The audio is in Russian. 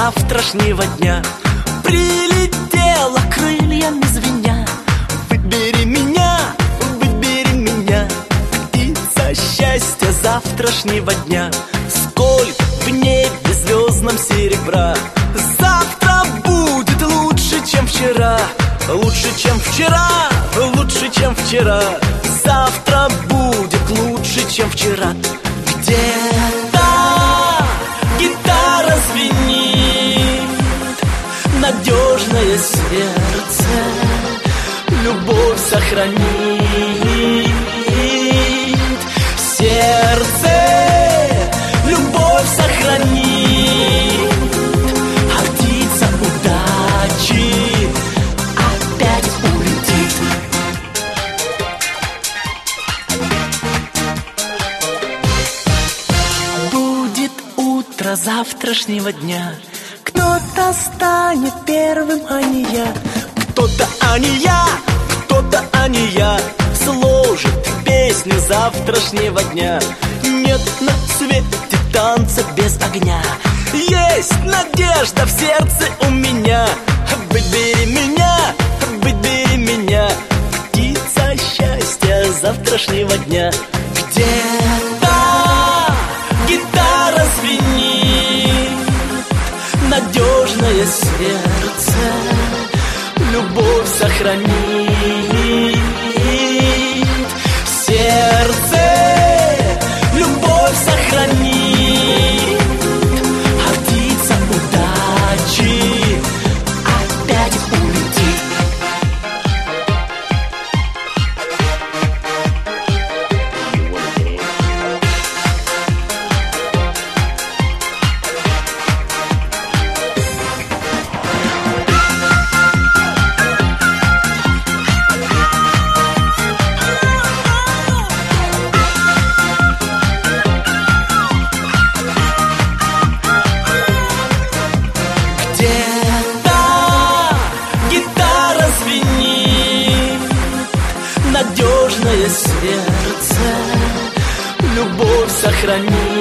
завтрашнего дня. Прилетела крыльями звеня. Выбери меня, птица счастья завтрашнего дня. Сколько в небе звездном серебра. Завтра будет лучше, чем вчера. Лучше, чем вчера, лучше, чем вчера. Завтра будет лучше, чем вчера. Где-то гитара звенит, надежное сердце любовь сохранит. Сердце любовь сохранит. А птица удачи опять улетит. Будет утро завтрашнего дня. Кто-то станет первым, а не я. Кто-то, а не я, кто-то, а не я, сложит песню завтрашнего дня. Нет на свете танца без огня. Есть надежда в сердце у меня. Выбери меня, птица счастья завтрашнего дня. Где-то гитара звенит, надежное сердце любовь сохранит. Сердце любовь сохранит. А птица удачи опять улетит. Надежное сердце любовь сохранит.